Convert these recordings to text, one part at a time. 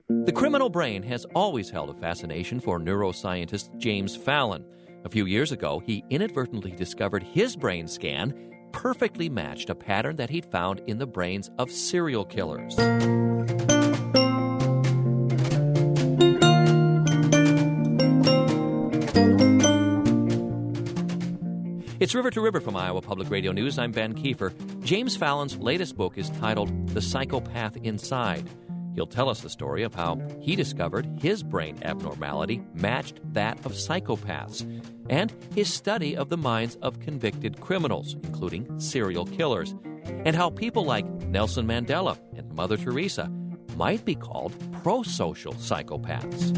The criminal brain has always held a fascination for neuroscientist James Fallon. A few years ago, he inadvertently discovered his brain scan perfectly matched a pattern that he'd found in the brains of serial killers. It's River to River from Iowa Public Radio News. I'm Ben Kiefer. James Fallon's latest book is titled The Psychopath Inside. He'll tell us the story of how he discovered his brain abnormality matched that of psychopaths, and his study of the minds of convicted criminals, including serial killers, and how people like Nelson Mandela and Mother Teresa might be called prosocial psychopaths.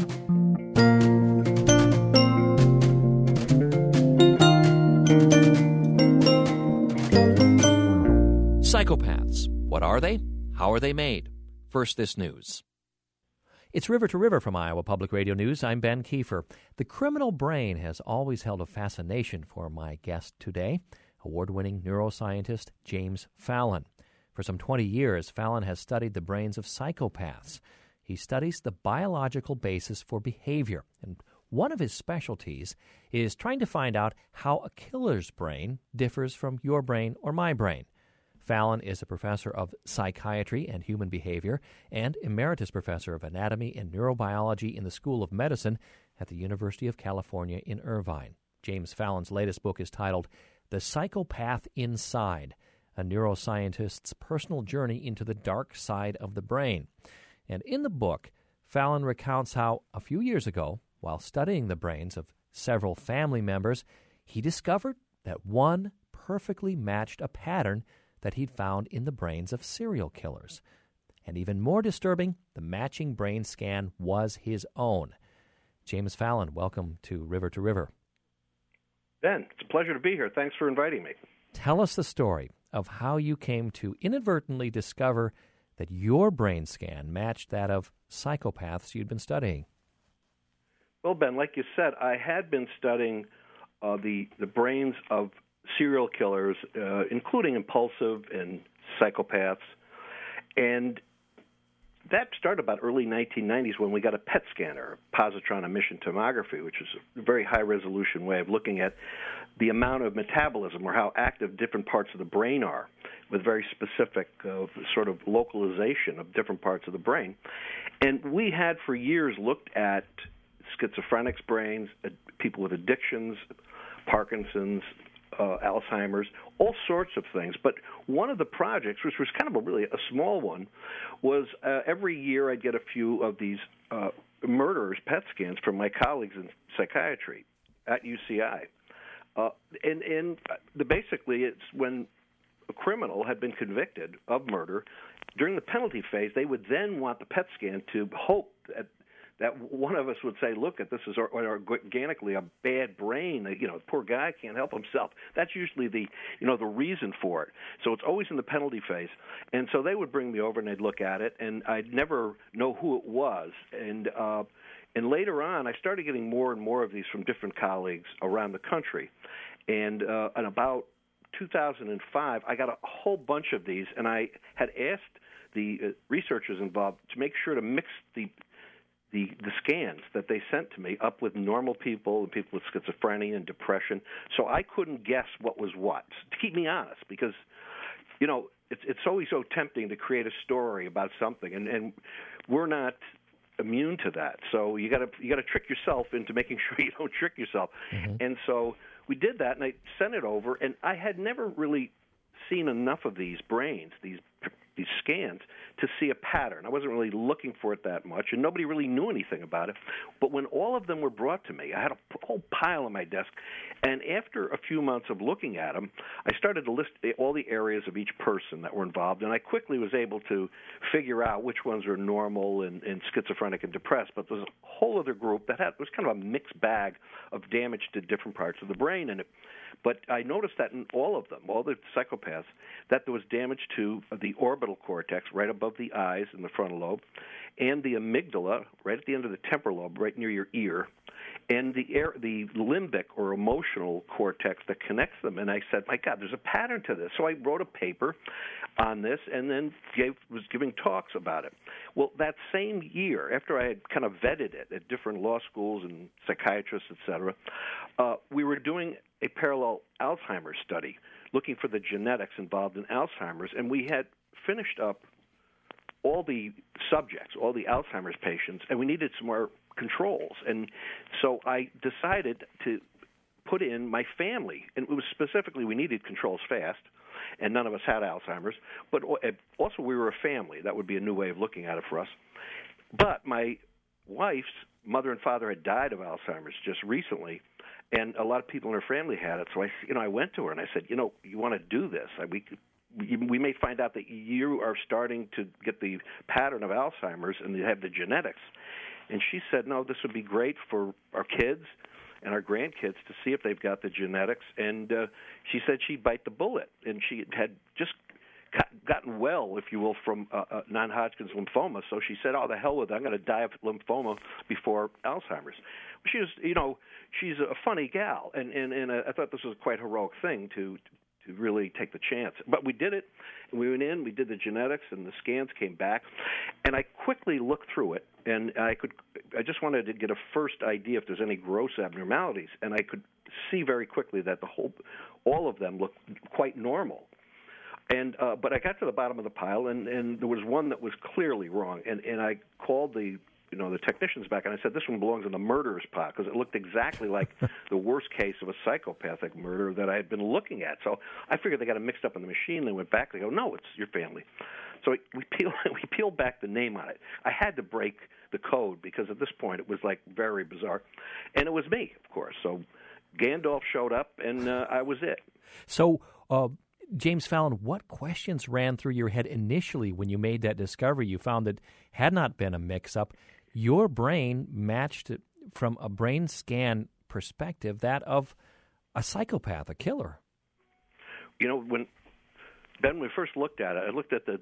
Psychopaths. What are they? How are they made? First, this news. It's River to River from Iowa Public Radio News. I'm Ben Kiefer. The criminal brain has always held a fascination for my guest today, award-winning neuroscientist James Fallon. For some 20 years, Fallon has studied the brains of psychopaths. He studies the biological basis for behavior, and one of his specialties is trying to find out how a killer's brain differs from your brain or my brain. Fallon is a professor of psychiatry and human behavior and emeritus professor of anatomy and neurobiology in the School of Medicine at the University of California in Irvine. James Fallon's latest book is titled The Psychopath Inside, a neuroscientist's personal journey into the dark side of the brain. And in the book, Fallon recounts how, a few years ago, while studying the brains of several family members, he discovered that one perfectly matched a pattern that he'd found in the brains of serial killers. And even more disturbing, the matching brain scan was his own. James Fallon, welcome to River. Ben, it's a pleasure to be here. Thanks for inviting me. Tell us the story of how you came to inadvertently discover that your brain scan matched that of psychopaths you'd been studying. Well, Ben, like you said, I had been studying the brains of serial killers, including impulsive and psychopaths. And that started about early 1990s when we got a PET scanner, positron emission tomography, which is a very high-resolution way of looking at the amount of metabolism or how active different parts of the brain are, with very specific sort of localization of different parts of the brain. And we had for years looked at schizophrenics' brains, people with addictions, Parkinson's, Alzheimer's, all sorts of things. But one of the projects, which was kind of really a small one, was every year I'd get a few of these murderers' PET scans from my colleagues in psychiatry at UCI. Basically, it's when a criminal had been convicted of murder, during the penalty phase, they would then want the PET scan to hope that one of us would say, look, this is organically a bad brain. The poor guy can't help himself. That's usually the reason for it. So it's always in the penalty phase. And so they would bring me over and they'd look at it, and I'd never know who it was. And later on, I started getting more and more of these from different colleagues around the country. And in about 2005, I got a whole bunch of these, and I had asked the researchers involved to make sure to mix the scans that they sent to me up with normal people and people with schizophrenia and depression, so I couldn't guess what was what, to keep me honest, because it's always so tempting to create a story about something, and we're not immune to that. So you got to trick yourself into making sure you don't trick yourself. Mm-hmm. And so we did that, and I sent it over, and I had never really seen enough of these brains, these scans, to see a pattern. I wasn't really looking for it that much, and nobody really knew anything about it. But when all of them were brought to me, I had a whole pile on my desk, and after a few months of looking at them, I started to list all the areas of each person that were involved, and I quickly was able to figure out which ones were normal and schizophrenic and depressed. But there was a whole other group that was kind of a mixed bag of damage to different parts of the brain in it. But I noticed that in all of them, all the psychopaths, that there was damage to the orbital cortex right above the eyes in the frontal lobe, and the amygdala right at the end of the temporal lobe, right near your ear, and the limbic or emotional cortex that connects them. And I said, my God, there's a pattern to this. So I wrote a paper on this and then was giving talks about it. Well, that same year, after I had kind of vetted it at different law schools and psychiatrists, et cetera, we were doing a parallel Alzheimer's study looking for the genetics involved in Alzheimer's, and we had finished up all the subjects, all the Alzheimer's patients, and we needed some more controls. And so I decided to put in my family, and it was specifically we needed controls fast, and none of us had Alzheimer's, but also we were a family. That would be a new way of looking at it for us. But my wife's mother and father had died of Alzheimer's just recently, and a lot of people in her family had it. So I went to her and I said, you want to do this? We may find out that you are starting to get the pattern of Alzheimer's and you have the genetics. And she said, no, this would be great for our kids and our grandkids to see if they've got the genetics. And she said she'd bite the bullet. And she had just gotten well, if you will, from non-Hodgkin's lymphoma. So she said, oh, the hell with it. I'm going to die of lymphoma before Alzheimer's. She was, she's a funny gal. And I thought this was a quite heroic thing to really take the chance. But we did it, and we went in, we did the genetics, and the scans came back. And I quickly looked through it, and I just wanted to get a first idea if there's any gross abnormalities. And I could see very quickly that all of them looked quite normal. And but I got to the bottom of the pile, and there was one that was clearly wrong. And I called the technicians back, and I said, this one belongs in the murderer's pot, because it looked exactly like the worst case of a psychopathic murder that I had been looking at. So I figured they got it mixed up in the machine. They went back. They go, no, it's your family. So we peeled back the name on it. I had to break the code, because at this point it was like very bizarre. And it was me, of course. So Gandalf showed up, and I was it. So, James Fallon, what questions ran through your head initially when you made that discovery? You found that had not been a mix-up. Your brain matched, from a brain scan perspective, that of a psychopath, a killer. When we first looked at it, I looked at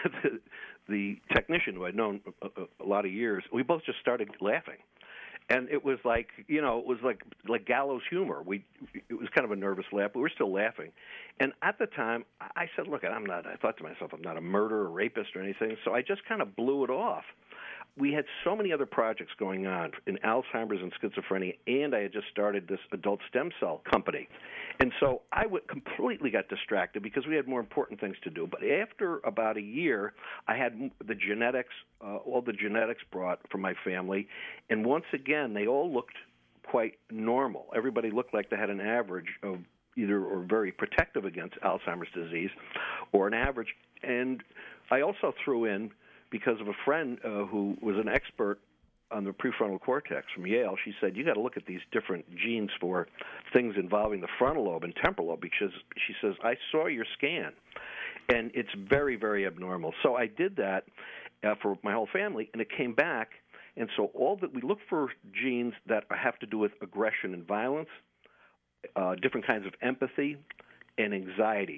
the technician who I'd known a lot of years. We both just started laughing. And it was like, it was like gallows humor. It was kind of a nervous laugh, but we were still laughing. And at the time, I said, look, I thought to myself, I'm not a murderer or rapist or anything, so I just kind of blew it off. We had so many other projects going on in Alzheimer's and schizophrenia, and I had just started this adult stem cell company. And so I completely got distracted because we had more important things to do. But after about a year, I had the genetics, all the genetics brought from my family, and once again, they all looked quite normal. Everybody looked like they had an average of either or very protective against Alzheimer's disease or an average. And I also threw in, because of a friend who was an expert on the prefrontal cortex from Yale, she said, you got to look at these different genes for things involving the frontal lobe and temporal lobe, because she says, I saw your scan, and it's very, very abnormal. So I did that for my whole family, and it came back. And so we look for genes that have to do with aggression and violence, different kinds of empathy, and anxiety,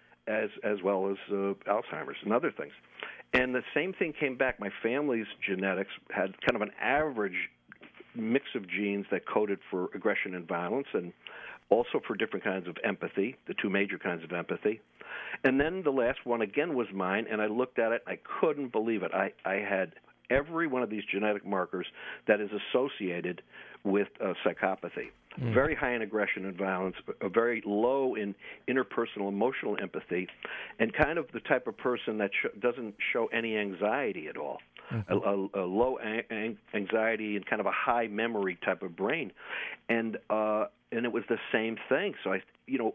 as well as Alzheimer's and other things. And the same thing came back. My family's genetics had kind of an average mix of genes that coded for aggression and violence, and also for different kinds of empathy, the two major kinds of empathy. And then the last one, again, was mine, and I looked at it. I couldn't believe it. I had every one of these genetic markers that is associated with psychopathy. Very high in aggression and violence, very low in interpersonal emotional empathy, and kind of the type of person that doesn't show any anxiety at all. A low anxiety and kind of a high memory type of brain. And it was the same thing. So I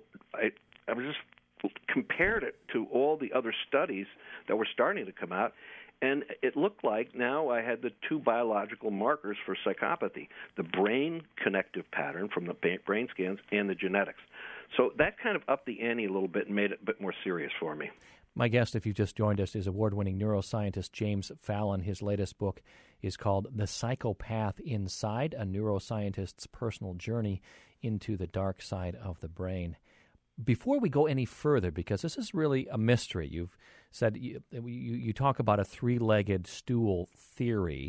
was just compared it to all the other studies that were starting to come out. And it looked like now I had the two biological markers for psychopathy, the brain connective pattern from the brain scans and the genetics. So that kind of upped the ante a little bit and made it a bit more serious for me. My guest, if you've just joined us, is award-winning neuroscientist James Fallon. His latest book is called The Psychopath Inside, a neuroscientist's personal journey into the dark side of the brain. Before we go any further, because this is really a mystery, you've said you talk about a three-legged stool theory.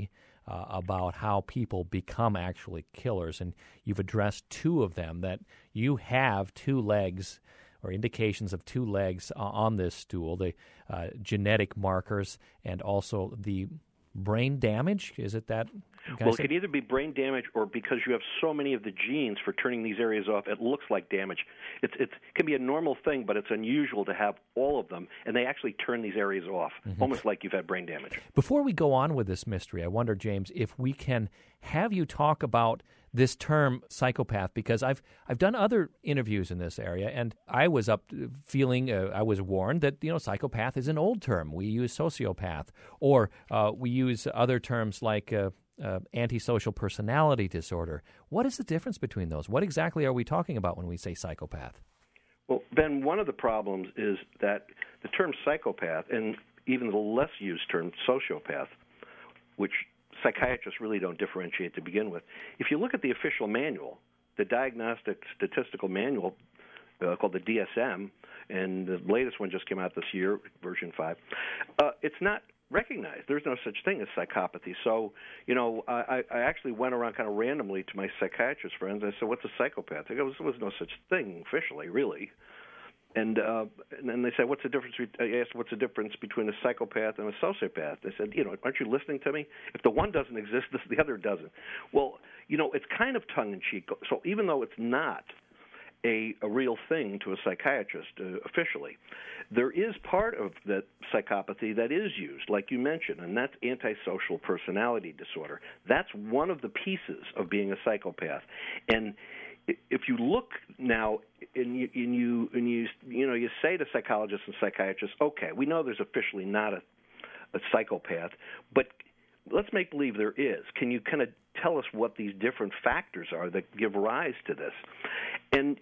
about how people become actually killers, and you've addressed two of them, that you have two legs or indications of two legs on this stool, the genetic markers and also the brain damage. Is it that? Well, it can either be brain damage or because you have so many of the genes for turning these areas off, it looks like damage. It can be a normal thing, but it's unusual to have all of them, and they actually turn these areas off, almost like you've had brain damage. Before we go on with this mystery, I wonder, James, if we can have you talk about this term psychopath, because I've done other interviews in this area, and I was I was warned that psychopath is an old term. We use sociopath, or we use other terms like antisocial personality disorder. What is the difference between those? What exactly are we talking about when we say psychopath? Well, Ben, one of the problems is that the term psychopath, and even the less used term sociopath, which psychiatrists really don't differentiate to begin with. If you look at the official manual, the Diagnostic Statistical Manual called the DSM, and the latest one just came out this year, version 5, it's not recognized. There's no such thing as psychopathy. So, I actually went around kind of randomly to my psychiatrist friends. I said, what's a psychopath? They go, there was no such thing officially, really. And then they said, what's the difference? I asked, what's the difference between a psychopath and a sociopath? They said, aren't you listening to me? If the one doesn't exist, the other doesn't. Well, it's kind of tongue-in-cheek. So even though it's not a real thing to a psychiatrist officially, there is part of that psychopathy that is used, like you mentioned, and that's antisocial personality disorder. That's one of the pieces of being a psychopath. And if you look now and you say to psychologists and psychiatrists, okay, we know there's officially not a psychopath, but let's make believe there is. Can you kind of tell us what these different factors are that give rise to this? And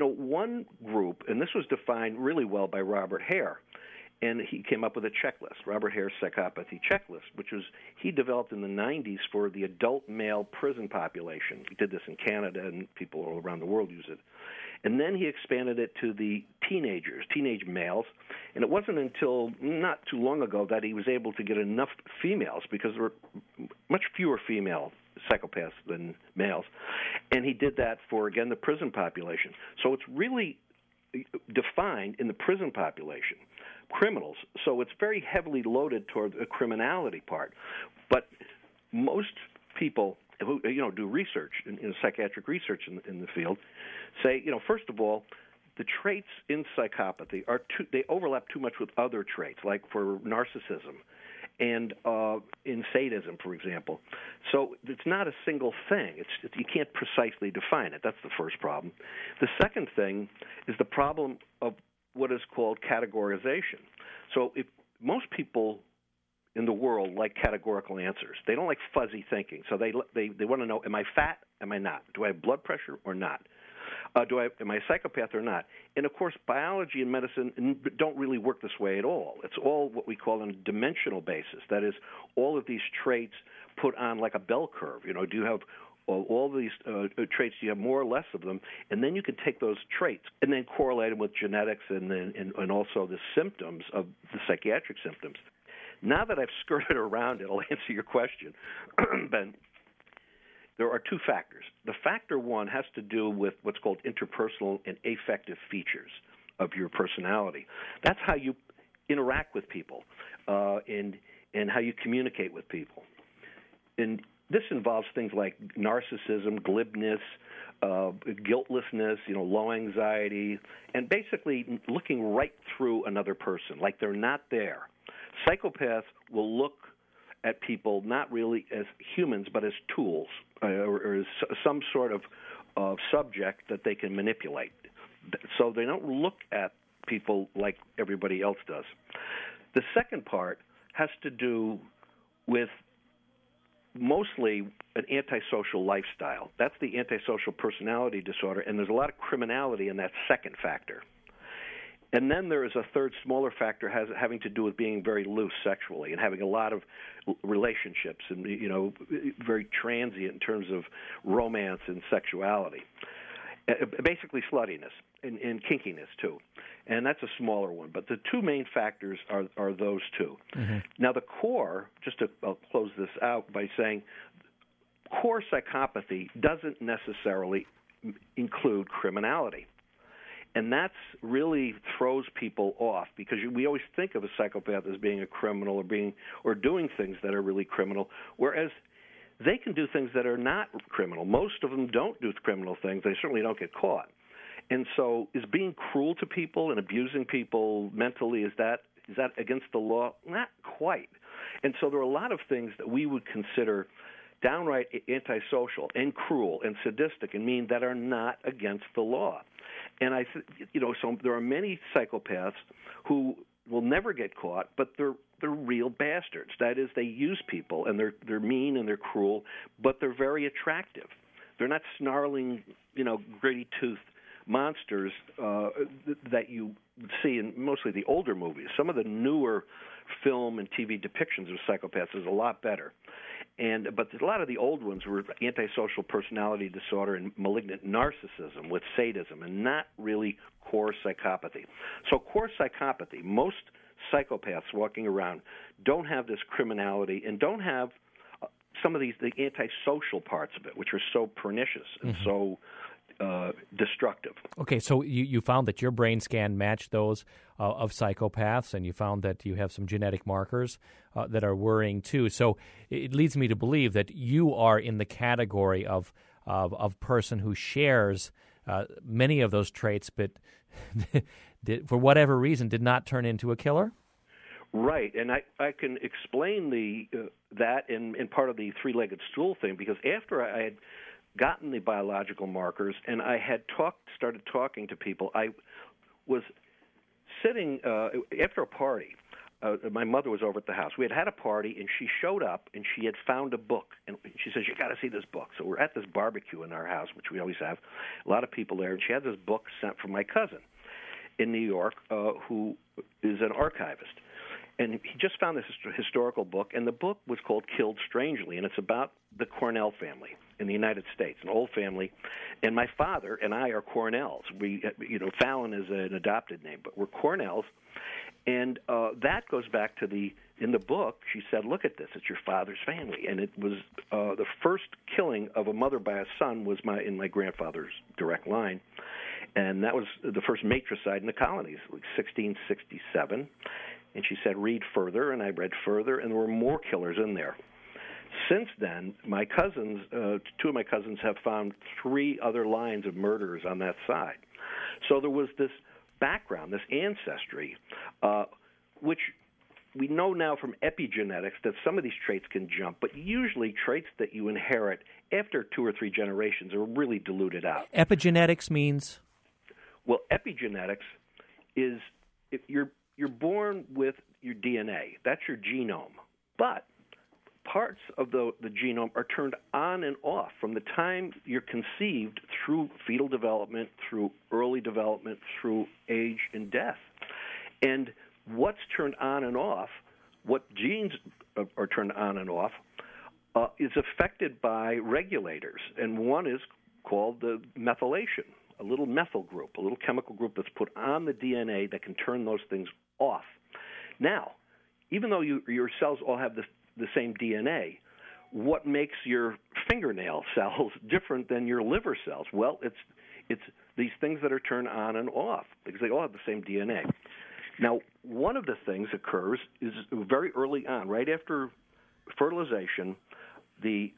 one group, and this was defined really well by Robert Hare, and he came up with a checklist, Robert Hare's psychopathy checklist, which he developed in the 90s for the adult male prison population. He did this in Canada, and people all around the world use it. And then he expanded it to the teenage males, and it wasn't until not too long ago that he was able to get enough females, because there were much fewer female psychopaths than males, and he did that for, again, the prison population. So it's really defined in the prison population, criminals. So it's very heavily loaded toward the criminality part. But most people who do research, in psychiatric research in the field, say, first of all, the traits in psychopathy they overlap too much with other traits, like for narcissism and in sadism, for example. So it's not a single thing. You can't precisely define it. That's the first problem. The second thing is the problem of what is called categorization. So if most people in the world like categorical answers. They don't like fuzzy thinking. So they want to know, am I fat? Am I not? Do I have blood pressure or not? Am I a psychopath or not? And, of course, biology and medicine don't really work this way at all. It's all what we call on a dimensional basis. That is, all of these traits put on like a bell curve. Do you have all these traits? Do you have more or less of them? And then you can take those traits and then correlate them with genetics and also the symptoms of the psychiatric symptoms. Now that I've skirted around it, I'll answer your question, Ben. There are two factors. The factor one has to do with what's called interpersonal and affective features of your personality. That's how you interact with people and how you communicate with people. And this involves things like narcissism, glibness, guiltlessness, low anxiety, and basically looking right through another person, like they're not there. Psychopaths will look at people not really as humans but as tools or as some sort of subject that they can manipulate. So they don't look at people like everybody else does. The second part has to do with mostly an antisocial lifestyle. That's the antisocial personality disorder, and there's a lot of criminality in that second factor. And then there is a third, smaller factor having to do with being very loose sexually and having a lot of relationships and, very transient in terms of romance and sexuality. Basically sluttiness. and kinkiness too, and that's a smaller one. But the two main factors are those two. Mm-hmm. Now the core, I'll close this out by saying, core psychopathy doesn't necessarily include criminality. And that's really throws people off, because we always think of a psychopath as being a criminal or doing things that are really criminal, whereas they can do things that are not criminal. Most of them don't do criminal things. They certainly don't get caught. And so is being cruel to people and abusing people mentally, is that against the law? Not quite. And so there are a lot of things that we would consider downright antisocial and cruel and sadistic and mean that are not against the law. And so there are many psychopaths who will never get caught, but they're real bastards. That is, they use people, and they're mean and they're cruel, but they're very attractive. They're not snarling, gritty-toothed monsters that you see in mostly the older movies. Some of the newer film and TV depictions of psychopaths is a lot better. But a lot of the old ones were antisocial personality disorder and malignant narcissism with sadism, and not really core psychopathy. So core psychopathy, most psychopaths walking around don't have this criminality and don't have some of the antisocial parts of it, which are so pernicious and so destructive. Okay, so you found that your brain scan matched those of psychopaths, and you found that you have some genetic markers that are worrying too. So it leads me to believe that you are in the category of person who shares many of those traits, but for whatever reason did not turn into a killer? Right, and I can explain that in part of the three-legged stool thing, because after I had gotten the biological markers and I had started talking to people, I was sitting after a party. My mother was over at the house. We had a party, and she showed up, and she had found a book. And she says, "You got to see this book." So we're at this barbecue in our house, which we always have, a lot of people there. And she had this book sent from my cousin in New York, who is an archivist. And he just found this historical book, and the book was called Killed Strangely, and it's about the Cornell family in the United States, an old family. And my father and I are Cornells. Fallon is an adopted name, but we're Cornells. And that goes back to in the book, she said, "Look at this, it's your father's family." And it was the first killing of a mother by a son was in my grandfather's direct line. And that was the first matricide in the colonies, like 1667. And she said, "Read further," and I read further, and there were more killers in there. Since then, my cousins, two of my cousins, have found 3 other lines of murderers on that side. So there was this background, this ancestry, which we know now from epigenetics that some of these traits can jump, but usually traits that you inherit after 2 or 3 generations are really diluted out. Epigenetics means? Well, epigenetics is if you're born with your DNA. That's your genome. But parts of the genome are turned on and off from the time you're conceived through fetal development, through early development, through age and death. And what's turned on and off, what genes are turned on and off, is affected by regulators. And one is called the methylation, a little methyl group, a little chemical group that's put on the DNA that can turn those things off. Now, even though your cells all have the same DNA, what makes your fingernail cells different than your liver cells? Well, it's these things that are turned on and off because they all have the same DNA. Now, one of the things occurs is very early on, right after fertilization, the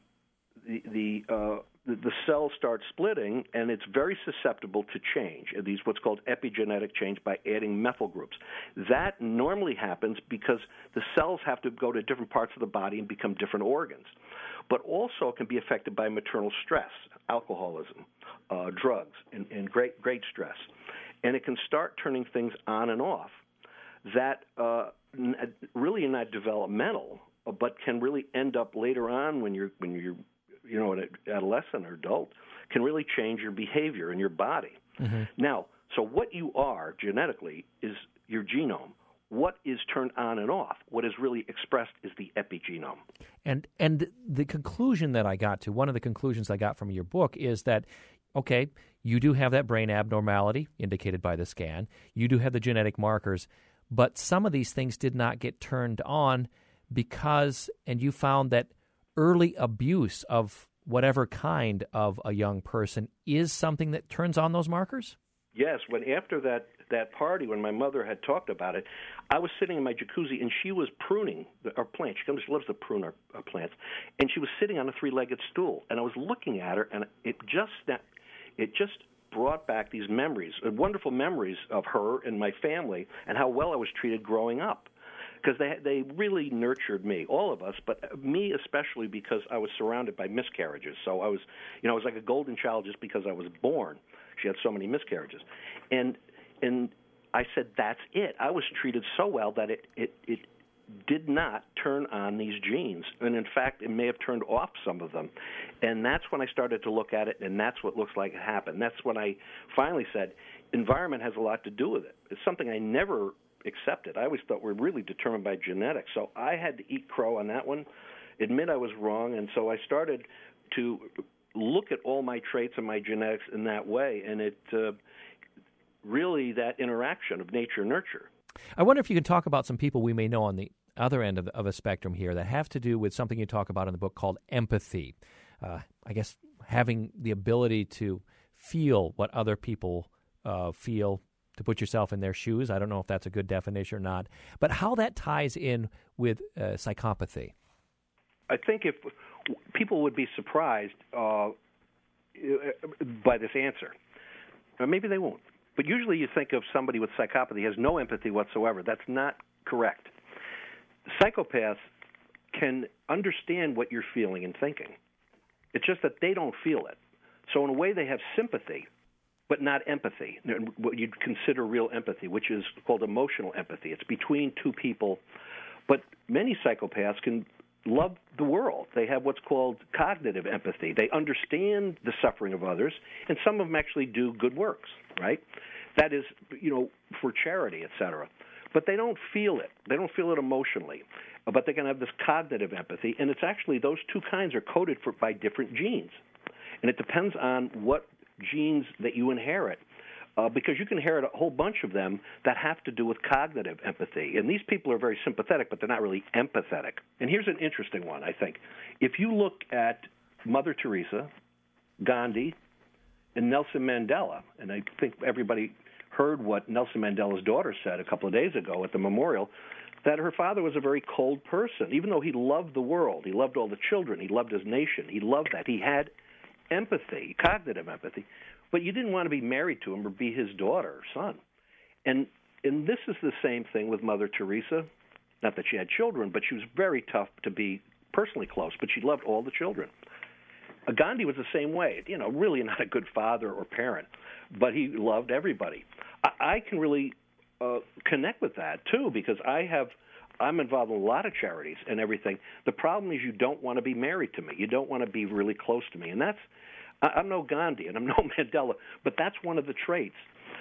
cells start splitting, and it's very susceptible to change. These what's called epigenetic change by adding methyl groups. That normally happens because the cells have to go to different parts of the body and become different organs. But also can be affected by maternal stress, alcoholism, drugs, and great stress. And it can start turning things on and off that really are not developmental, but can really end up later on when you're an adolescent or adult, can really change your behavior and your body. Mm-hmm. Now, so what you are genetically is your genome. What is turned on and off, what is really expressed, is the epigenome. And the conclusion that I got to, one of the conclusions I got from your book is that okay, you do have that brain abnormality indicated by the scan. You do have the genetic markers, but some of these things did not get turned on because, and you found that early abuse of whatever kind of a young person is something that turns on those markers? Yes, when after that party, when my mother had talked about it, I was sitting in my jacuzzi, and she was pruning our plants. She loves to prune our plants, and she was sitting on a three-legged stool, and I was looking at her, and it just brought back these memories, wonderful memories of her and my family, and how well I was treated growing up. Because they really nurtured me, all of us, but me especially because I was surrounded by miscarriages. So I was like a golden child just because I was born. She had so many miscarriages, and I said that's it. I was treated so well that it did not turn on these genes, and in fact, it may have turned off some of them. And that's when I started to look at it, and that's what looks like it happened. That's when I finally said, environment has a lot to do with it. It's something I never accepted. I always thought we're really determined by genetics. So I had to eat crow on that one, admit I was wrong, and so I started to look at all my traits and my genetics in that way, and it really that interaction of nature-nurture. I wonder if you can talk about some people we may know on the other end of a spectrum here that have to do with something you talk about in the book called empathy. I guess having the ability to feel what other people feel, to put yourself in their shoes. I don't know if that's a good definition or not, but how that ties in with psychopathy. I think if people would be surprised by this answer. Maybe they won't. But usually you think of somebody with psychopathy has no empathy whatsoever. That's not correct. Psychopaths can understand what you're feeling and thinking. It's just that they don't feel it. So in a way they have sympathy, but not empathy, what you'd consider real empathy, which is called emotional empathy. It's between two people. But many psychopaths can love the world. They have what's called cognitive empathy. They understand the suffering of others, and some of them actually do good works, right? That is, for charity, etc. But they don't feel it. They don't feel it emotionally. But they can have this cognitive empathy, and it's actually those two kinds are coded by different genes. And it depends on what genes that you inherit. Because you can inherit a whole bunch of them that have to do with cognitive empathy. And these people are very sympathetic, but they're not really empathetic. And here's an interesting one, I think. If you look at Mother Teresa, Gandhi, and Nelson Mandela, and I think everybody heard what Nelson Mandela's daughter said a couple of days ago at the memorial, that her father was a very cold person. Even though he loved the world, he loved all the children, he loved his nation, he loved that. He had empathy, cognitive empathy. But you didn't want to be married to him or be his daughter or son. And this is the same thing with Mother Teresa. Not that she had children, but she was very tough to be personally close, but she loved all the children. Gandhi was the same way, really not a good father or parent, but he loved everybody. I can really connect with that, too, because I'm involved in a lot of charities and everything. The problem is you don't want to be married to me. You don't want to be really close to me. And I'm no Gandhi and I'm no Mandela, but that's one of the traits.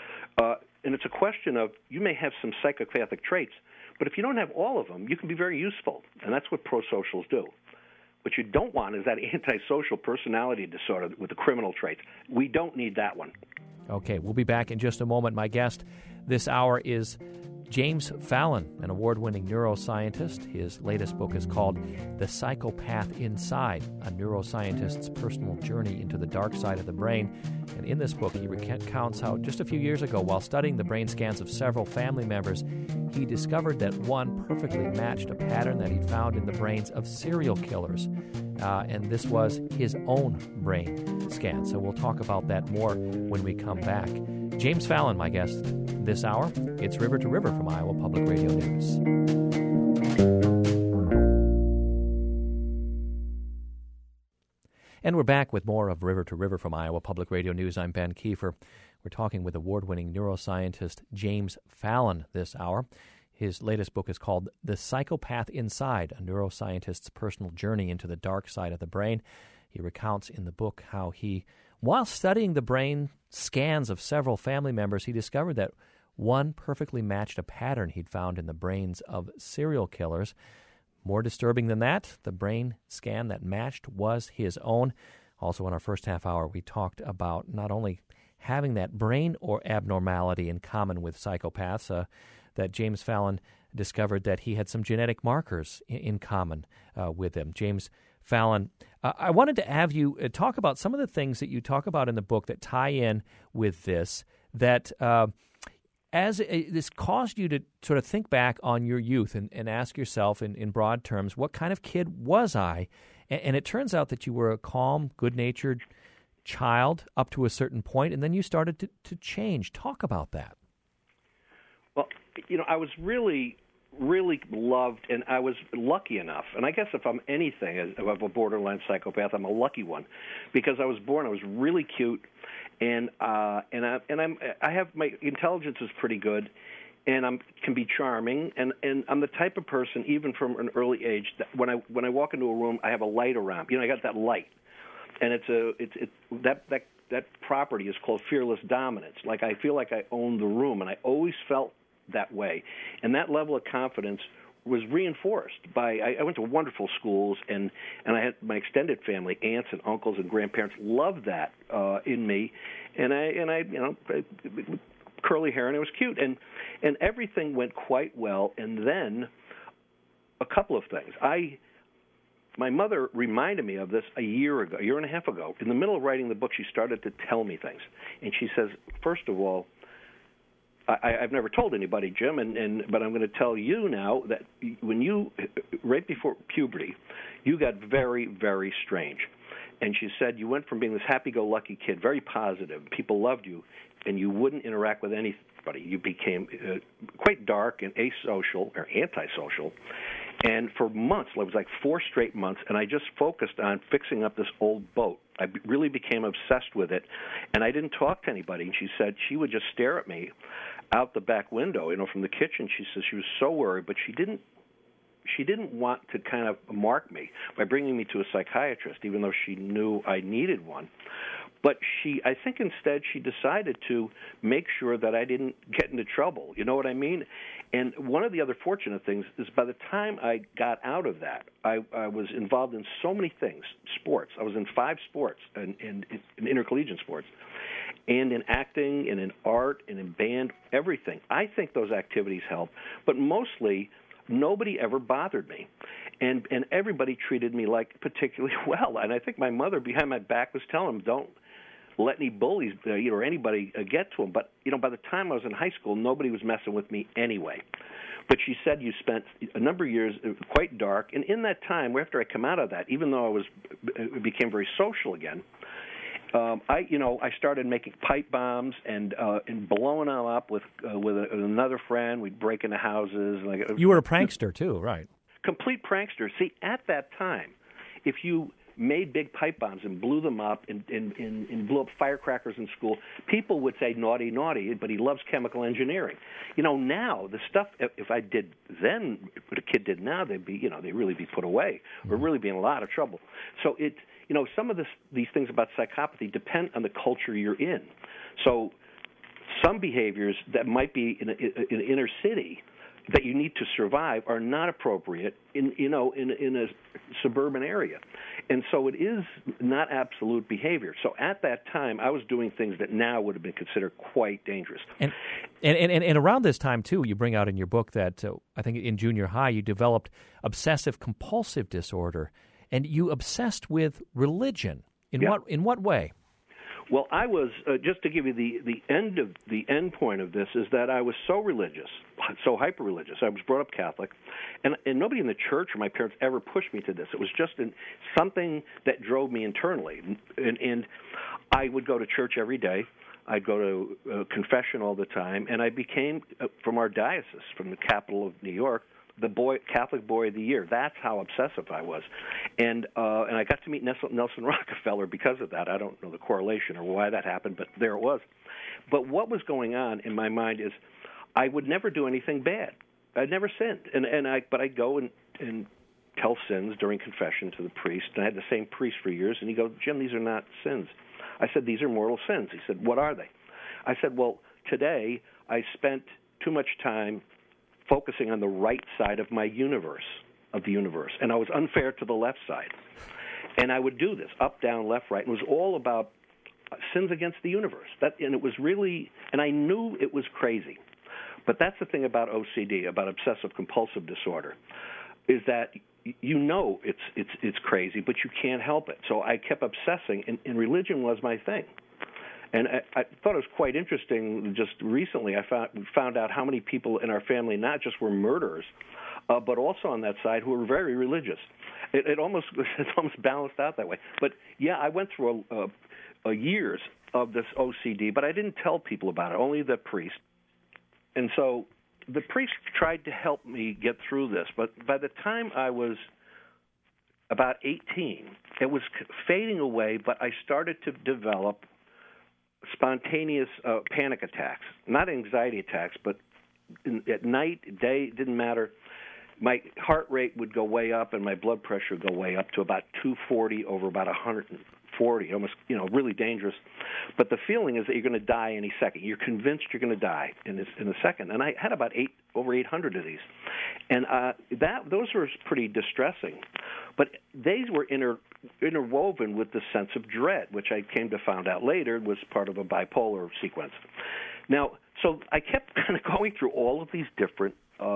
And it's a question of you may have some psychopathic traits, but if you don't have all of them, you can be very useful, and that's what pro-socials do. What you don't want is that antisocial personality disorder with the criminal traits. We don't need that one. Okay, we'll be back in just a moment. My guest this hour is James Fallon, an award-winning neuroscientist. His latest book is called The Psychopath Inside, a neuroscientist's personal journey into the dark side of the brain. And in this book, he recounts how just a few years ago, while studying the brain scans of several family members, he discovered that one perfectly matched a pattern that he'd found in the brains of serial killers. And this was his own brain scan. So we'll talk about that more when we come back. James Fallon, my guest this hour. It's River to River from Iowa Public Radio News. And we're back with more of River to River from Iowa Public Radio News. I'm Ben Kiefer. We're talking with award-winning neuroscientist James Fallon this hour. His latest book is called The Psychopath Inside, a neuroscientist's personal journey into the dark side of the brain. He recounts in the book how while studying the brain scans of several family members, he discovered that one perfectly matched a pattern he'd found in the brains of serial killers. More disturbing than that, the brain scan that matched was his own. Also, in our first half hour, we talked about not only having that brain or abnormality in common with psychopaths, that James Fallon discovered that he had some genetic markers in common with them. James Fallon, I wanted to have you talk about some of the things that you talk about in the book that tie in with this, that this caused you to sort of think back on your youth and ask yourself in broad terms, what kind of kid was I? And it turns out that you were a calm, good-natured child up to a certain point, and then you started to change. Talk about that. Well, I was really loved, and I was lucky enough. And I guess if I'm anything of a borderline psychopath, I'm a lucky one, because I was really cute, and I have my intelligence is pretty good, and can be charming, and I'm the type of person, even from an early age, that when I walk into a room, I have a light around. I got that light, and that property is called fearless dominance. Like, I feel like I own the room, and I always felt that way. And that level of confidence was reinforced by, I went to wonderful schools, and I had my extended family, aunts and uncles and grandparents, loved that in me, and I curly hair, and it was cute, and everything went quite well. And then a couple of things. My mother reminded me of this a year and a half ago. In the middle of writing the book, she started to tell me things, and she says, first of all, I've never told anybody, Jim, but I'm going to tell you now that when you, right before puberty, you got very, very strange. And she said you went from being this happy-go-lucky kid, very positive, people loved you, and you wouldn't interact with anybody. You became quite dark and asocial or antisocial. And for months, it was like 4 straight months, and I just focused on fixing up this old boat. I really became obsessed with it, and I didn't talk to anybody. And she said she would just stare at me out the back window, from the kitchen. She says she was so worried, but she didn't want to kind of mark me by bringing me to a psychiatrist, even though she knew I needed one. But I think instead she decided to make sure that I didn't get into trouble. You know what I mean? And one of the other fortunate things is by the time I got out of that, I was involved in so many things, sports. I was in 5 sports, in intercollegiate sports, and in acting, and in art, and in band, everything. I think those activities help, but mostly nobody ever bothered me. And everybody treated me particularly well. And I think my mother behind my back was telling them, don't let any bullies or anybody get to him. But by the time I was in high school, nobody was messing with me anyway. But she said you spent a number of years quite dark, and in that time, after I come out of that, even though I became very social again, I started making pipe bombs and blowing them up with another friend. We'd break into houses. You were a prankster too, right? Complete prankster. See, at that time, if you made big pipe bombs and blew them up and blew up firecrackers in school, people would say naughty, naughty, but he loves chemical engineering. Now the stuff, if I did then what a kid did now, they'd really be put away or really be in a lot of trouble. So some of these things about psychopathy depend on the culture you're in. So some behaviors that might be in an inner city that you need to survive are not appropriate in a suburban area. And so it is not absolute behavior. So at that time, I was doing things that now would have been considered quite dangerous. And around this time, too, you bring out in your book that I think in junior high you developed obsessive-compulsive disorder, and you obsessed with religion. In what way? Well, I was just to give you the end point of this is that I was so religious, so hyper religious. I was brought up Catholic, and nobody in the church or my parents ever pushed me to this. It was just something that drove me internally, and I would go to church every day. I'd go to confession all the time, and I became from our diocese, from the capital of New York, the Catholic Boy of the Year. That's how obsessive I was. And I got to meet Nelson Rockefeller because of that. I don't know the correlation or why that happened, but there it was. But what was going on in my mind is I would never do anything bad. I'd never sinned. But I'd go and tell sins during confession to the priest. And I had the same priest for years. And he'd go, Jim, these are not sins. I said, these are mortal sins. He said, what are they? I said, well, today I spent too much time focusing on the right side of the universe, and I was unfair to the left side. And I would do this, up, down, left, right. It was all about sins against the universe. And it was really, and I knew it was crazy. But that's the thing about OCD, about obsessive-compulsive disorder, is that you know it's crazy, but you can't help it. So I kept obsessing, and religion was my thing. And I thought it was quite interesting. Just recently, we found out how many people in our family not just were murderers, but also on that side who were very religious. It almost balanced out that way. But yeah, I went through a years of this OCD, but I didn't tell people about it. Only the priest. And so the priest tried to help me get through this, but by the time I was about 18, it was fading away, but I started to develop spontaneous panic attacks, not anxiety attacks, but at night, day, it didn't matter. My heart rate would go way up and my blood pressure would go way up to about 240 over about 140, almost, really dangerous. But the feeling is that you're going to die any second. You're convinced you're going to die in a second. And I had about over 800 of these. And those were pretty distressing. But they were interwoven with the sense of dread, which I came to find out later was part of a bipolar sequence. Now, so I kept kind of going through all of these different,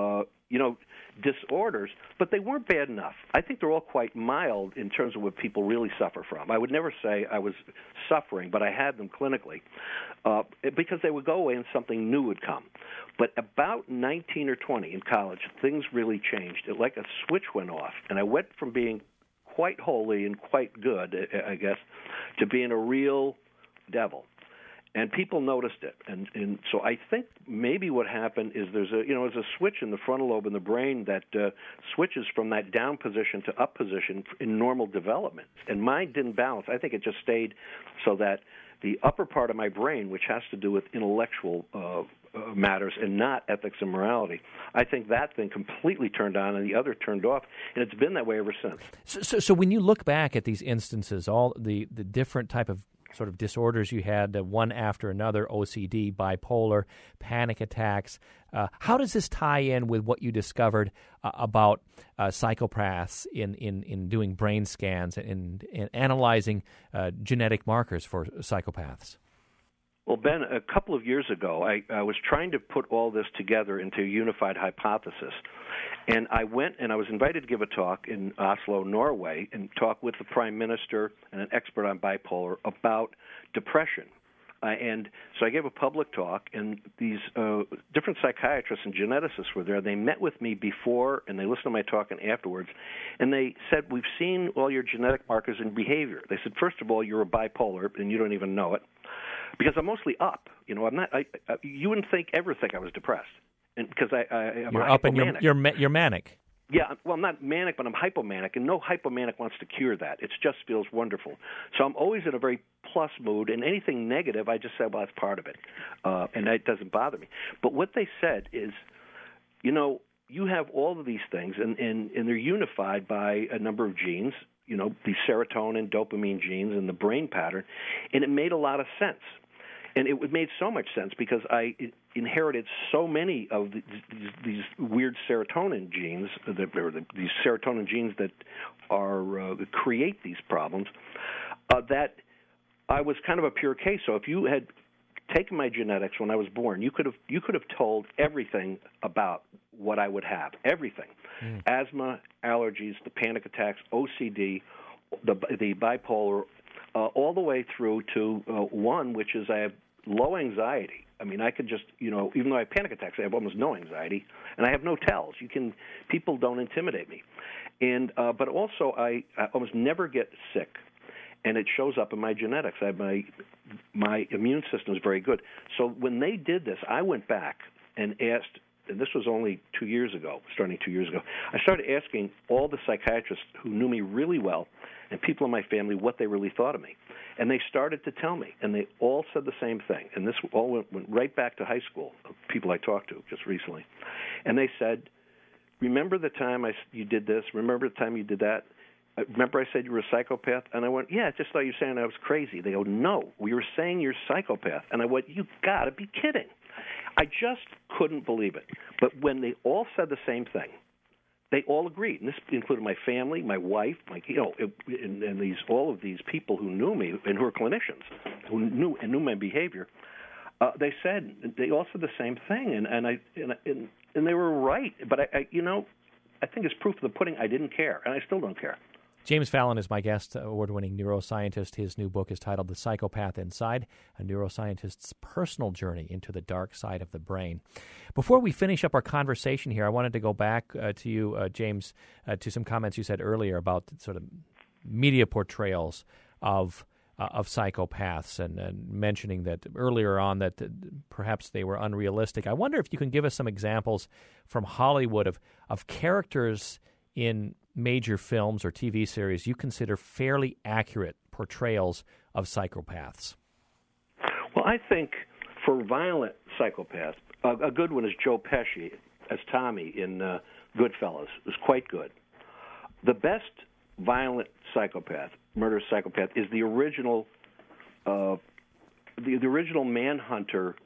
disorders, but they weren't bad enough. I think they're all quite mild in terms of what people really suffer from. I would never say I was suffering, but I had them clinically because they would go away and something new would come. But about 19 or 20 in college, things really changed. It like a switch went off, and I went from being quite holy and quite good, I guess, to being a real devil. And people noticed it, and so I think maybe what happened is there's a switch in the frontal lobe in the brain that switches from that down position to up position in normal development. And mine didn't balance. I think it just stayed so that the upper part of my brain, which has to do with intellectual matters and not ethics and morality, I think that thing completely turned on and the other turned off, and it's been that way ever since. So when you look back at these instances, all the different type of sort of disorders you had, one after another, OCD, bipolar, panic attacks. How does this tie in with what you discovered about psychopaths in doing brain scans and analyzing genetic markers for psychopaths? Well, Ben, a couple of years ago, I was trying to put all this together into a unified hypothesis. And I went and I was invited to give a talk in Oslo, Norway, and talk with the Prime Minister and an expert on bipolar about depression. And so I gave a public talk, and these different psychiatrists and geneticists were there. They met with me before, and they listened to my talk and afterwards, and they said, we've seen all your genetic markers in behavior. They said, first of all, you're a bipolar, and you don't even know it, because I'm mostly up. I'm not. You wouldn't ever think I was depressed. And because I'm you're up and you're manic. Yeah, well, I'm not manic, but I'm hypomanic, and no hypomanic wants to cure that. It just feels wonderful. So I'm always in a very plus mood, and anything negative, I just say, well, that's part of it, and that doesn't bother me. But what they said is, you have all of these things, and they're unified by a number of genes, these serotonin, dopamine genes, and the brain pattern, and it made a lot of sense. And it made so much sense because I inherited so many of these weird serotonin genes, these serotonin genes that that create these problems, that I was kind of a pure case. So if you had taken my genetics when I was born, you could have told everything about what I would have, everything. Asthma, allergies, the panic attacks, OCD, the bipolar, all the way through to one, which is I have low anxiety. I mean, I could just, even though I have panic attacks, I have almost no anxiety, and I have no tells. People don't intimidate me, and but also I almost never get sick, and it shows up in my genetics. I have my immune system is very good. So when they did this, I went back and asked. And this was only 2 years ago, starting 2 years ago, I started asking all the psychiatrists who knew me really well and people in my family what they really thought of me. And they started to tell me, and they all said the same thing. And this all went right back to high school, people I talked to just recently. And they said, remember the time you did this? Remember the time you did that? Remember I said you were a psychopath? And I went, yeah, I just thought you were saying I was crazy. They go, no, we were saying you're a psychopath. And I went, you got to be kidding. I just couldn't believe it. But when they all said the same thing, they all agreed, and this included my family, my wife, and all of these people who knew me and who were clinicians who knew my behavior. They all said the same thing, and they were right. But I think it's proof of the pudding. I didn't care, and I still don't care. James Fallon is my guest, award-winning neuroscientist. His new book is titled The Psychopath Inside, a neuroscientist's personal journey into the dark side of the brain. Before we finish up our conversation here, I wanted to go back to you, James, to some comments you said earlier about sort of media portrayals of psychopaths and mentioning that earlier on that perhaps they were unrealistic. I wonder if you can give us some examples from Hollywood of characters in major films or TV series you consider fairly accurate portrayals of psychopaths. Well, I think for violent psychopaths, a good one is Joe Pesci as Tommy in Goodfellas. It was quite good. The best violent psychopath, murder psychopath, is the original Manhunter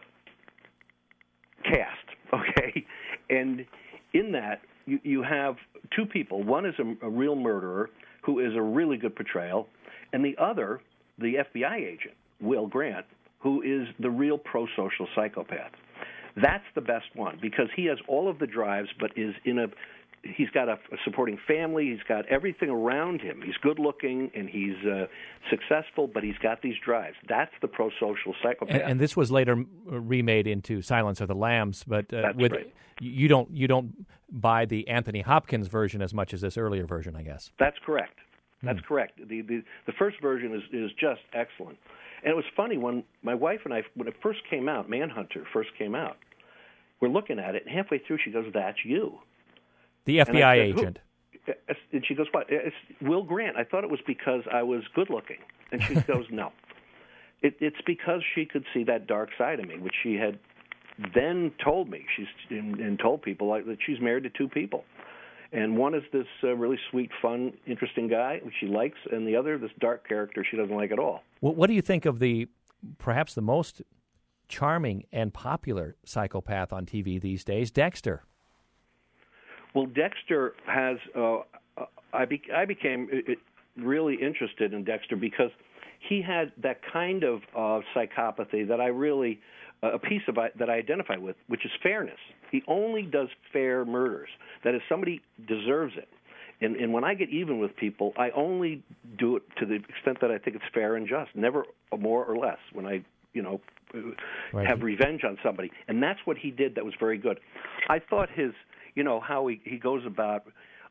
cast, okay? And in that, you have two people. One is a real murderer who is a really good portrayal, and the other, the FBI agent, Will Grant, who is the real pro-social psychopath. That's the best one because he has all of the drives, but he's got a supporting family. He's got everything around him. He's good-looking and he's successful, but he's got these drives. That's the pro-social psychopath. And this was later remade into Silence of the Lambs, but That's right. You don't buy the Anthony Hopkins version as much as this earlier version, I guess. That's correct. That's correct. The first version is just excellent. And it was funny when my wife and I, when it first came out, Manhunter first came out, we're looking at it, and halfway through she goes, "That's you." The FBI agent. And she goes, "What? It's Will Grant." I thought it was because I was good-looking. And she goes, "No. It's because she could see that dark side of me, which she had then told me. And told people that she's married to two people. And one is this really sweet, fun, interesting guy, which she likes, and the other, this dark character she doesn't like at all." What do you think of perhaps the most charming and popular psychopath on TV these days, Dexter? Well, Dexter has. I became really interested in Dexter because he had that kind of psychopathy that I really a piece of that I identify with, which is fairness. He only does fair murders. That is, somebody deserves it. And when I get even with people, I only do it to the extent that I think it's fair and just, never more or less. When I, right. have revenge on somebody, and that's what he did. That was very good. I thought his. How he goes about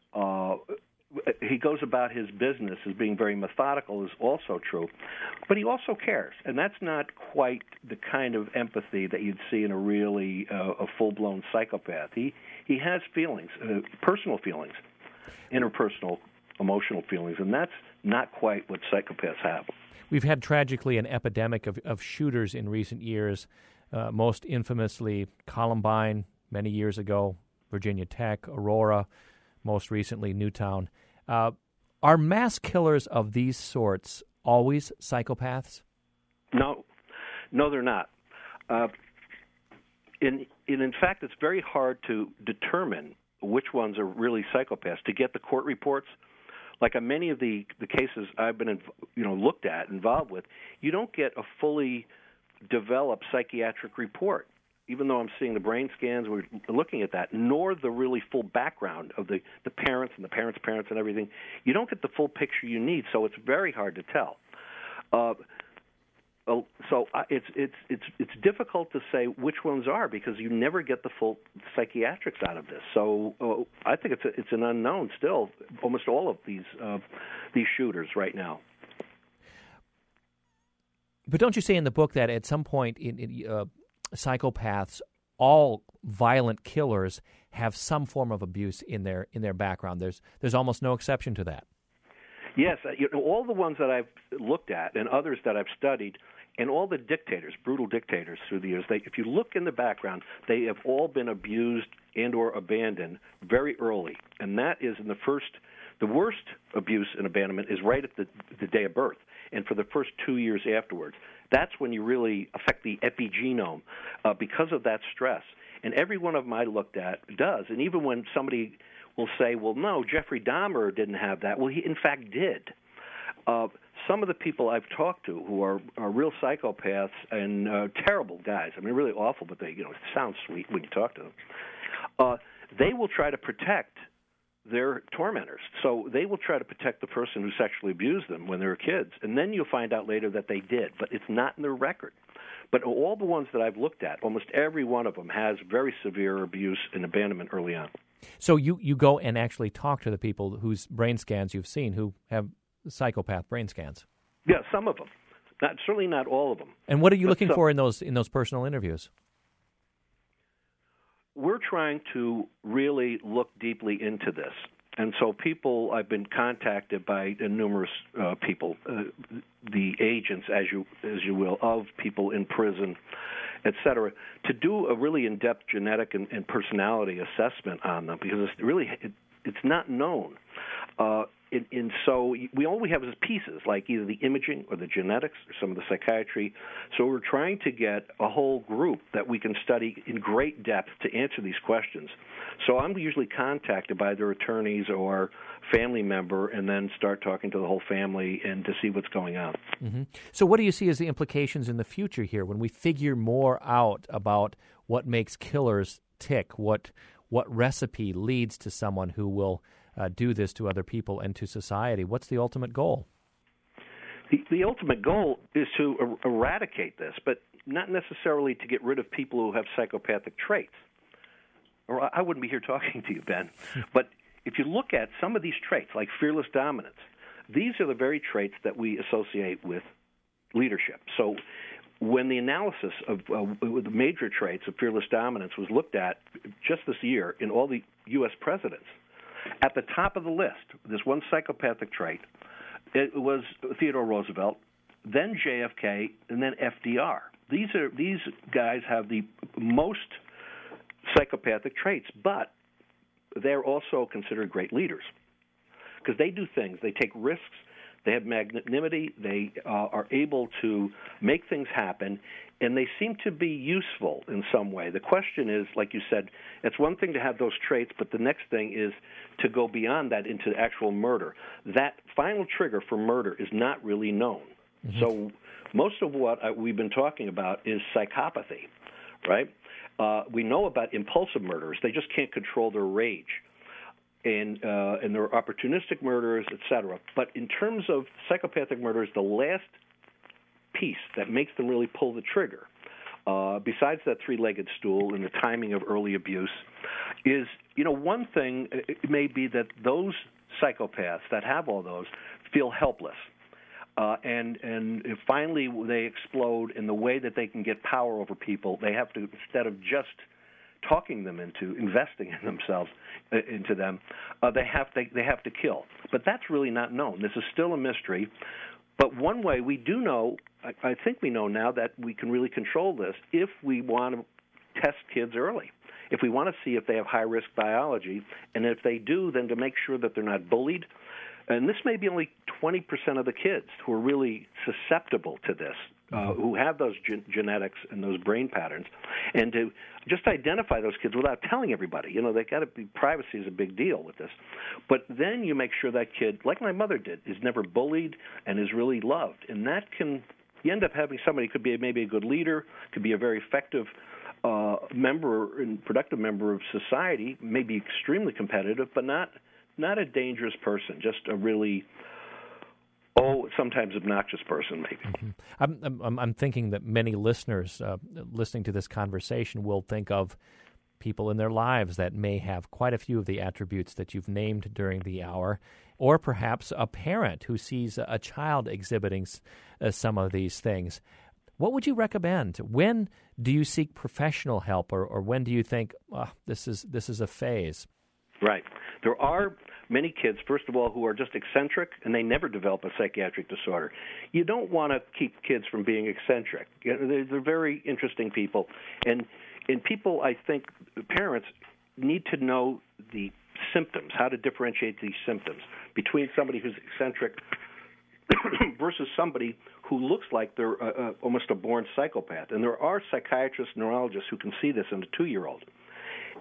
his business as being very methodical is also true, but he also cares, and that's not quite the kind of empathy that you'd see in a really a full-blown psychopath. He has feelings, personal feelings, interpersonal, emotional feelings, and that's not quite what psychopaths have. We've had tragically an epidemic of shooters in recent years, most infamously Columbine many years ago, Virginia Tech, Aurora, most recently Newtown. Are mass killers of these sorts always psychopaths? No, they're not. In fact, it's very hard to determine which ones are really psychopaths. To get the court reports, like on many of the cases I've been looked at, involved with, you don't get a fully developed psychiatric report. Even though I'm seeing the brain scans, we're looking at that, nor the really full background of the parents and the parents' parents and everything. You don't get the full picture you need, so it's very hard to tell. It's difficult to say which ones are because you never get the full psychiatrics out of this. So I think it's an unknown still. Almost all of these shooters right now. But don't you say in the book that at some point psychopaths, all violent killers, have some form of abuse in their background? There's almost no exception to that. Yes, all the ones that I've looked at and others that I've studied, and all the dictators, brutal dictators through the years, if you look in the background, they have all been abused and or abandoned very early, and that is the worst abuse and abandonment is right at the day of birth, and for the first 2 years afterwards. That's when you really affect the epigenome because of that stress. And every one of them I looked at does. And even when somebody will say, well, no, Jeffrey Dahmer didn't have that. Well, he in fact did. Some of the people I've talked to who are real psychopaths and terrible guys, I mean, really awful, but they sound sweet when you talk to them. They will try to protect their tormentors. So they will try to protect the person who sexually abused them when they were kids, and then you'll find out later that they did, but it's not in their record. But all the ones that I've looked at, almost every one of them has very severe abuse and abandonment early on. So you go and actually talk to the people whose brain scans you've seen who have psychopath brain scans? Yeah, some of them. Certainly not all of them. And what are you looking for in those personal interviews? We're trying to really look deeply into this. And so I've been contacted by numerous people, the agents, as you will, of people in prison, et cetera, to do a really in-depth genetic and personality assessment on them, because it's not known. And so all we have is pieces, like either the imaging or the genetics or some of the psychiatry. So we're trying to get a whole group that we can study in great depth to answer these questions. So I'm usually contacted by their attorneys or family member and then start talking to the whole family and to see what's going on. Mm-hmm. So what do you see as the implications in the future here when we figure more out about what makes killers tick, what recipe leads to someone who will do this to other people and to society? What's the ultimate goal? The ultimate goal is to eradicate this, but not necessarily to get rid of people who have psychopathic traits. Or I wouldn't be here talking to you, Ben. But if you look at some of these traits, like fearless dominance, these are the very traits that we associate with leadership. So when the analysis of the major traits of fearless dominance was looked at just this year in all the U.S. presidents, at the top of the list, this one psychopathic trait, it was Theodore Roosevelt, then JFK, and then FDR. These guys have the most psychopathic traits, but they're also considered great leaders because they do things. They take risks. They have magnanimity. They are able to make things happen, and they seem to be useful in some way. The question is, like you said, it's one thing to have those traits, but the next thing is to go beyond that into actual murder. That final trigger for murder is not really known. Mm-hmm. So most of what we've been talking about is psychopathy, right? We know about impulsive murderers. They just can't control their rage. And they're opportunistic murderers, et cetera. But in terms of psychopathic murderers, the last piece that makes them really pull the trigger, besides that three-legged stool and the timing of early abuse, is, one thing it may be that those psychopaths that have all those feel helpless. And finally they explode in the way that they can get power over people. They have to, instead of just talking them into investing in themselves, into them, they have to kill. But that's really not known. This is still a mystery. But one way we do know, I think we know now, that we can really control this if we want to test kids early. If we want to see if they have high-risk biology, and if they do, then to make sure that they're not bullied. And this may be only 20% of the kids who are really susceptible to this, who have those genetics and those brain patterns, and to just identify those kids without telling everybody. They got to be, privacy is a big deal with this. But then you make sure that kid, like my mother did, is never bullied and is really loved, and that can, you end up having somebody who could be maybe a good leader, could be a very effective member and productive member of society, maybe extremely competitive, but not a dangerous person, just a really, sometimes obnoxious person, maybe. Mm-hmm. I'm thinking that many listeners listening to this conversation will think of people in their lives that may have quite a few of the attributes that you've named during the hour, or perhaps a parent who sees a child exhibiting some of these things. What would you recommend? When do you seek professional help, or when do you think, this is a phase? Right. There are many kids, first of all, who are just eccentric, and they never develop a psychiatric disorder. You don't want to keep kids from being eccentric. They're very interesting people. And people, I think, parents need to know the symptoms, how to differentiate these symptoms between somebody who's eccentric versus somebody who looks like they're almost a born psychopath. And there are psychiatrists, neurologists who can see this in a 2-year-old.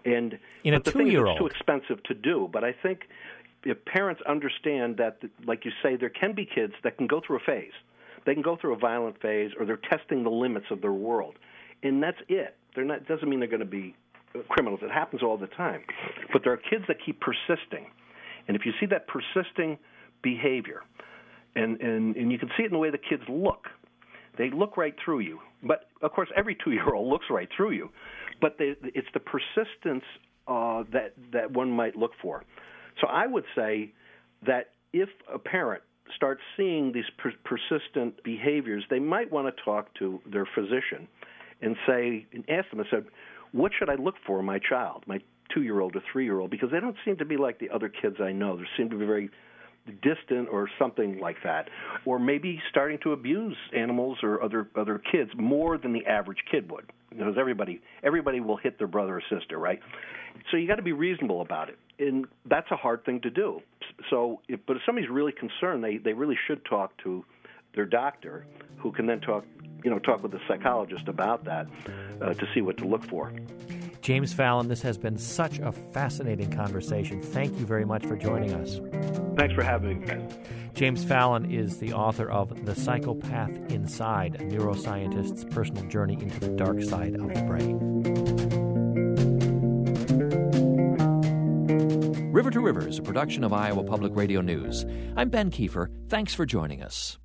And in a but the thing is, 2-year-old, it's too expensive to do. But I think if parents understand that, like you say, there can be kids that can go through a phase. They can go through a violent phase, or they're testing the limits of their world, and that's it. They're not. Doesn't mean they're going to be criminals. It happens all the time. But there are kids that keep persisting, and if you see that persisting behavior, and you can see it in the way the kids look. They look right through you. But, of course, every 2-year-old looks right through you. But it's the persistence that one might look for. So I would say that if a parent starts seeing these persistent behaviors, they might want to talk to their physician and ask them, what should I look for in my child, my 2-year-old or 3-year-old? Because they don't seem to be like the other kids I know. They seem to be very distant or something like that, or maybe starting to abuse animals or other kids more than the average kid would, because everybody will hit their brother or sister, right? So you got to be reasonable about it, and that's a hard thing to do. So, but if somebody's really concerned, they really should talk to their doctor, who can then talk with a psychologist about that to see what to look for. James Fallon, this has been such a fascinating conversation. Thank you very much for joining us. Thanks for having me, Ben. James Fallon is the author of The Psychopath Inside, a neuroscientist's personal journey into the dark side of the brain. River to River is a production of Iowa Public Radio News. I'm Ben Kiefer. Thanks for joining us.